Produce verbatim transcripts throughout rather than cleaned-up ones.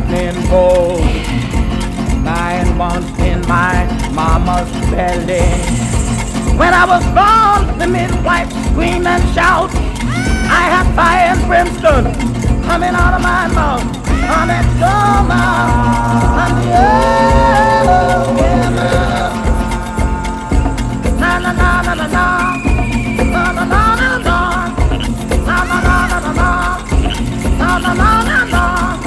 lightning bolt, nine months in my mama's belly. When I was born, the midwife screamed and shout. I had fire and brimstone coming out of my mouth. I'm at Soma, I'm the yellow winner. Na na na na na na, na na na na na, na na na na na na, na na na na na.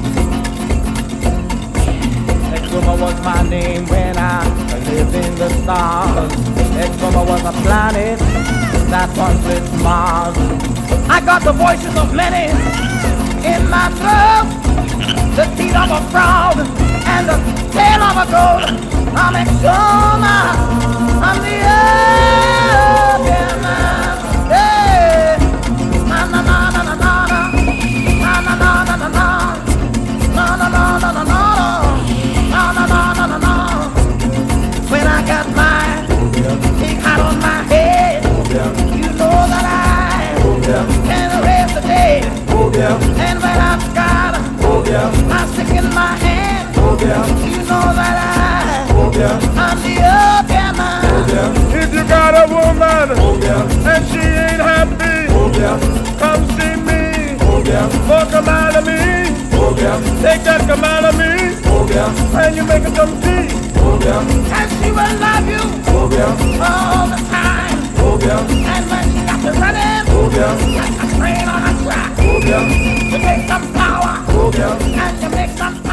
Exuma was my name when I lived in the stars. Exuma was a planet that once with Mars. I got the voices of many in my throat, the teeth of a frog and the tail of a goat. I'm Exuma, I'm the urban man. Hey, na na na na na na, na na na na na na, na na na na na na, na na na na na na. When I got my big hat on my head, you know that I can erase the day. And when I've got my stick in my hand, you know that I, I'm the opium man. If you got a woman and she ain't happy, come see me for command of me. Take that command of me and you make her some tea. And she will love you all the time. And when she got you running like a train on a track, you make some power and you make some